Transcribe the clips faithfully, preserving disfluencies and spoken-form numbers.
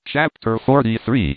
Chapter forty-three.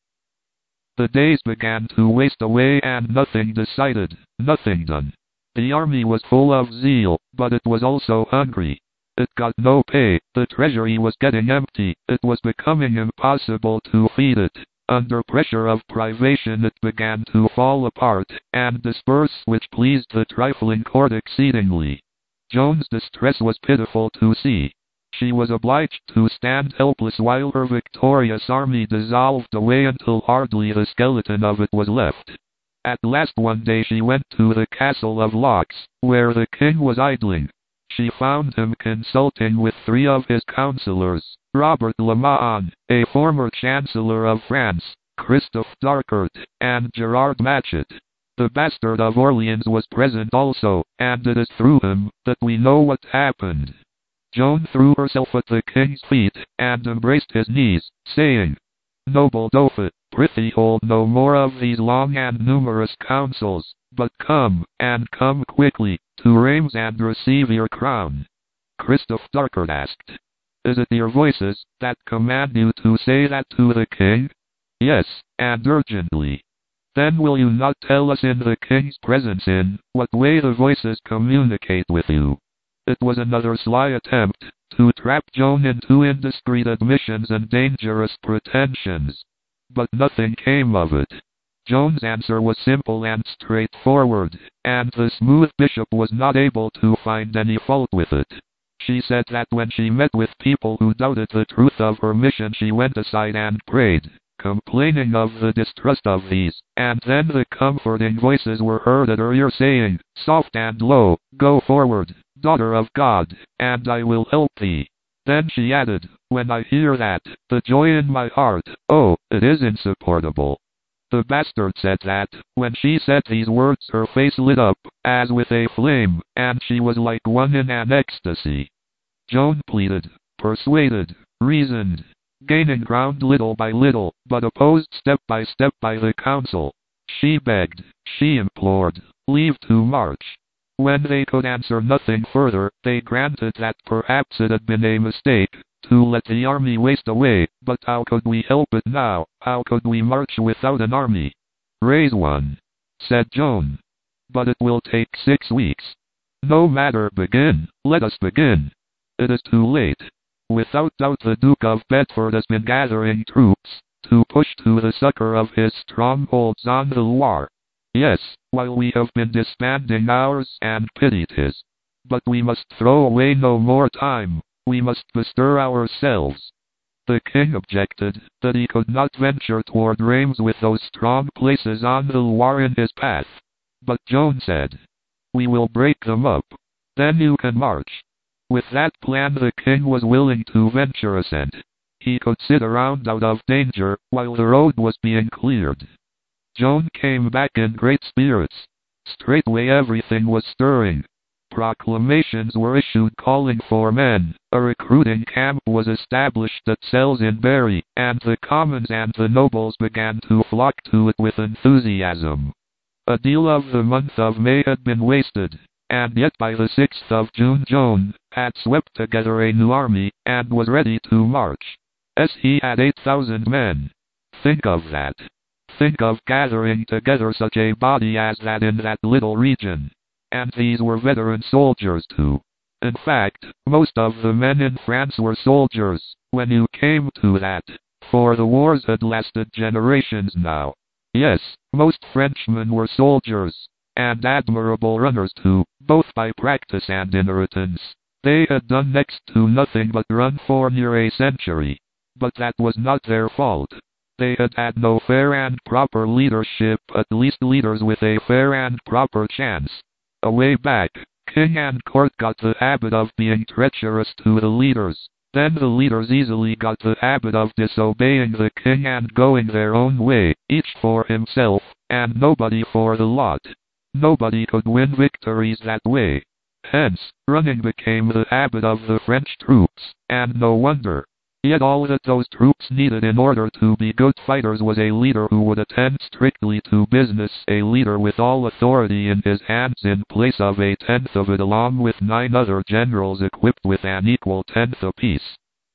The days began to waste away and nothing decided, nothing done. The army was full of zeal, but it was also hungry. It got no pay, the treasury was getting empty, it was becoming impossible to feed it. Under pressure of privation it began to fall apart, and disperse, which pleased the trifling court exceedingly. Joan's distress was pitiful to see. She was obliged to stand helpless while her victorious army dissolved away until hardly the skeleton of it was left. At last one day she went to the castle of Laux, where the king was idling. She found him consulting with three of his counselors, Robert Le Mahon, a former chancellor of France, Christophe d'Harcourt, and Gerard Matchett. The bastard of Orleans was present also, and it is through him that we know what happened. Joan threw herself at the king's feet, and embraced his knees, saying, "Noble Dauphin, prithee hold no more of these long and numerous councils, but come, and come quickly, to Reims and receive your crown." Christophe d'Harcourt asked, "Is it your voices that command you to say that to the king?" "Yes, and urgently." "Then will you not tell us in the king's presence in what way the voices communicate with you?" It was another sly attempt to trap Joan into indiscreet admissions and dangerous pretensions. But nothing came of it. Joan's answer was simple and straightforward, and the smooth bishop was not able to find any fault with it. She said that when she met with people who doubted the truth of her mission she went aside and prayed, complaining of the distrust of these, and then the comforting voices were heard at her ear saying, soft and low, "Go forward, daughter of God, and I will help thee." Then she added, "When I hear that, the joy in my heart, oh, it is insupportable." The bastard said that, when she said these words her face lit up, as with a flame, and she was like one in an ecstasy. Joan pleaded, persuaded, reasoned, gaining ground little by little, but opposed step by step by the council. She begged, she implored, leave to march. When they could answer nothing further, they granted that perhaps it had been a mistake to let the army waste away, but how could we help it now? How could we march without an army? "Raise one," said Joan. "But it will take six weeks." "No matter, begin, let us begin." "It is too late. Without doubt the Duke of Bedford has been gathering troops to push to the succor of his strongholds on the Loire. Yes, while we have been disbanding ours and pitied his. But we must throw away no more time, we must bestir ourselves." The king objected that he could not venture toward Reims with those strong places on the Loire in his path. But Joan said, "We will break them up. Then you can march." With that plan the king was willing to venture assent. He could sit around out of danger, while the road was being cleared. Joan came back in great spirits. Straightway everything was stirring. Proclamations were issued calling for men, a recruiting camp was established at Salisbury, and the commons and the nobles began to flock to it with enthusiasm. A deal of the month of May had been wasted, and yet by the sixth of June Joan had swept together a new army, and was ready to march. As he had eight thousand men. Think of that. Think of gathering together such a body as that in that little region. And these were veteran soldiers too. In fact, most of the men in France were soldiers, when you came to that, for the wars had lasted generations now. Yes, most Frenchmen were soldiers, and admirable runners too, both by practice and inheritance. They had done next to nothing but run for near a century. But that was not their fault. They had had no fair and proper leadership, at least leaders with a fair and proper chance. Away back, king and court got the habit of being treacherous to the leaders. Then the leaders easily got the habit of disobeying the king and going their own way, each for himself, and nobody for the lot. Nobody could win victories that way. Hence, running became the habit of the French troops, and no wonder. Yet all that those troops needed in order to be good fighters was a leader who would attend strictly to business, a leader with all authority in his hands in place of a tenth of it, along with nine other generals equipped with an equal tenth apiece.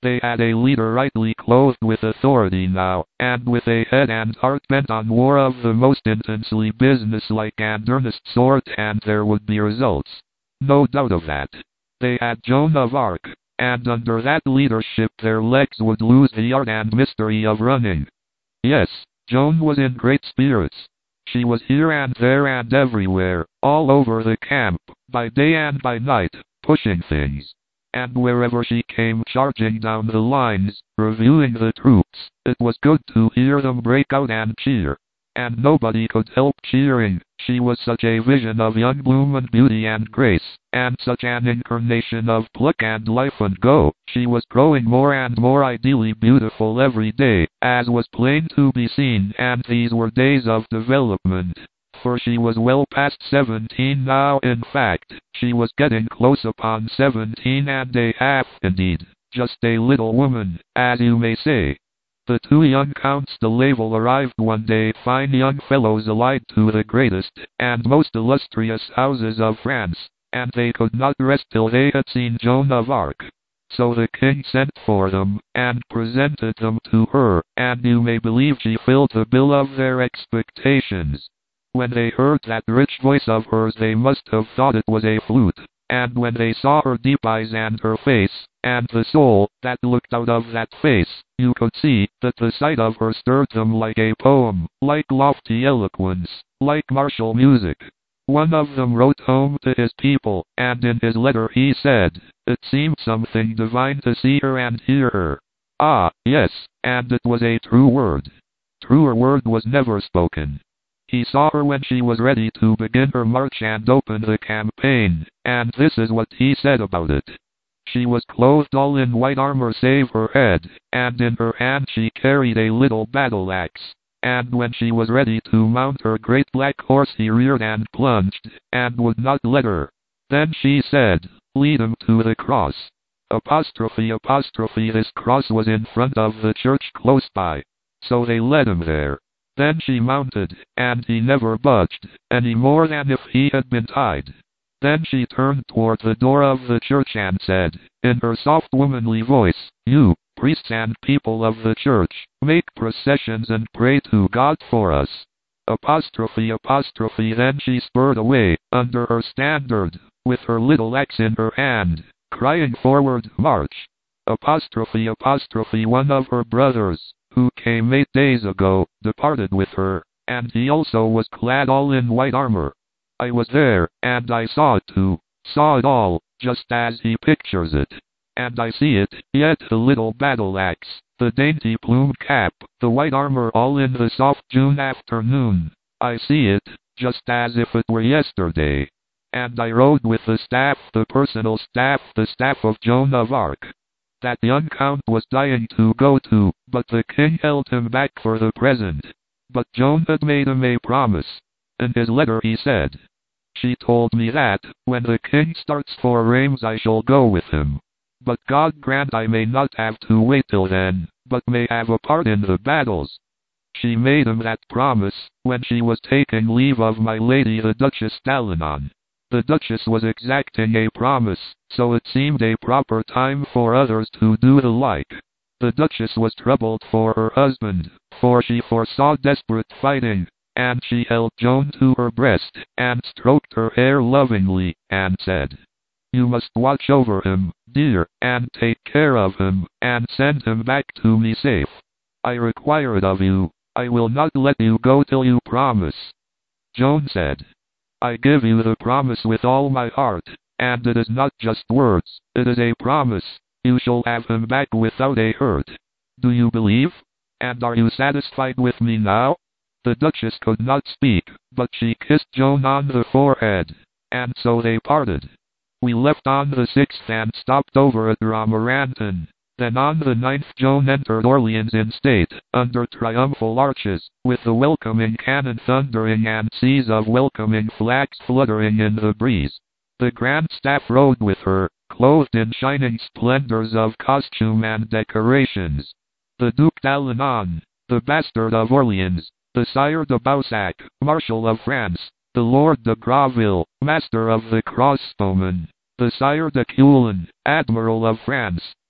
They had a leader rightly clothed with authority now, and with a head and heart bent on war of the most intensely businesslike and earnest sort, and there would be results. No doubt of that. They had Joan of Arc, and under that leadership their legs would lose the art and mystery of running. Yes, Joan was in great spirits. She was here and there and everywhere, all over the camp, by day and by night, pushing things. And wherever she came charging down the lines, reviewing the troops, it was good to hear them break out and cheer. And nobody could help cheering. She was such a vision of young bloom and beauty and grace, and such an incarnation of pluck and life and go. She was growing more and more ideally beautiful every day, as was plain to be seen, and these were days of development. For she was well past seventeen now. In fact, she was getting close upon seventeen and a half, indeed, just a little woman, as you may say. The two young Counts de Laval arrived one day, fine young fellows allied to the greatest and most illustrious houses of France, and they could not rest till they had seen Joan of Arc. So the king sent for them, and presented them to her, and you may believe she filled the bill of their expectations. When they heard that rich voice of hers they must have thought it was a flute, and when they saw her deep eyes and her face, and the soul that looked out of that face, you could see that the sight of her stirred them like a poem, like lofty eloquence, like martial music. One of them wrote home to his people, and in his letter he said, it seemed something divine to see her and hear her. Ah, yes, and it was a true word. Truer word was never spoken. He saw her when she was ready to begin her march and open the campaign, and this is what he said about it. She was clothed all in white armor save her head, and in her hand she carried a little battle axe. And when she was ready to mount her great black horse he reared and plunged, and would not let her. Then she said, lead him to the cross. Apostrophe apostrophe this cross was in front of the church close by. So they led him there. Then she mounted, and he never budged, any more than if he had been tied. Then she turned toward the door of the church and said, in her soft womanly voice, you, priests and people of the church, make processions and pray to God for us. Apostrophe apostrophe then she spurred away, under her standard, with her little axe in her hand, crying forward, march. Apostrophe apostrophe one of her brothers, who came eight days ago, departed with her, and he also was clad all in white armor. I was there, and I saw it too, saw it all, just as he pictures it. And I see it, yet the little battle axe, the dainty plumed cap, the white armor all in the soft June afternoon. I see it, just as if it were yesterday. And I rode with the staff, the personal staff, the staff of Joan of Arc. That young count was dying to go to, but the king held him back for the present. But Joan had made him a promise. In his letter he said, she told me that, when the king starts for Reims I shall go with him. But God grant I may not have to wait till then, but may have a part in the battles. She made him that promise, when she was taking leave of my lady the Duchess d'Alenon. The Duchess was exacting a promise, so it seemed a proper time for others to do the like. The Duchess was troubled for her husband, for she foresaw desperate fighting, and she held Joan to her breast, and stroked her hair lovingly, and said, you must watch over him, dear, and take care of him, and send him back to me safe. I require it of you. I will not let you go till you promise. Joan said, I give you the promise with all my heart, and it is not just words, it is a promise. You shall have him back without a hurt. Do you believe? And are you satisfied with me now? The Duchess could not speak, but she kissed Joan on the forehead, and so they parted. We left on the sixth and stopped over at Romorantin. Then on the ninth Joan entered Orleans in state, under triumphal arches, with the welcoming cannon thundering and seas of welcoming flags fluttering in the breeze. The grand staff rode with her, clothed in shining splendors of costume and decorations. The Duc d'Alenon, the bastard of Orleans, the Sire de Baussac, Marshal of France, the Lord de Graville, Master of the Crossbowmen, the Sire de Coulon, Admiral of France,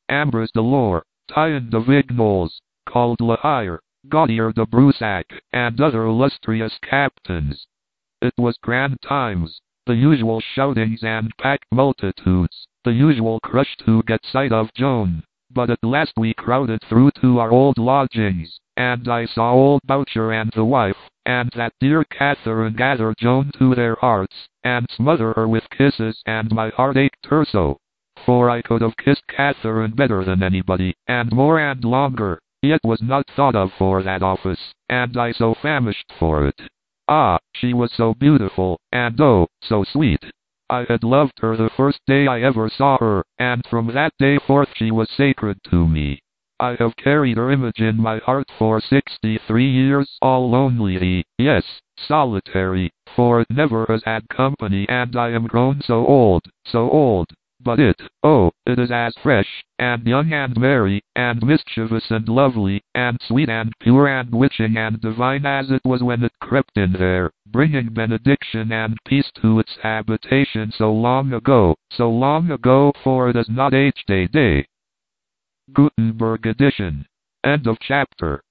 Ambrose de Lore, Tyon de Vignoles, called La Hire, Gaudier de Brusac, and other illustrious captains. It was grand times, the usual shoutings and packed multitudes, the usual crush to get sight of Joan. But at last we crowded through to our old lodgings, and I saw old Boucher and the wife, and that dear Catherine gather Joan to their hearts, and smother her with kisses, and my heart ached her so. For I could have kissed Catherine better than anybody, and more and longer, yet was not thought of for that office, and I so famished for it. Ah, she was so beautiful, and oh, so sweet. I had loved her the first day I ever saw her, and from that day forth she was sacred to me. I have carried her image in my heart for sixty-three years, all lonely, yes, solitary, for it never has had company, and I am grown so old, so old. But it, oh, it is as fresh, and young and merry, and mischievous and lovely, and sweet and pure and witching and divine as it was when it crept in there, bringing benediction and peace to its habitation so long ago, so long ago, for it is not aged a day. Gutenberg edition. End of chapter.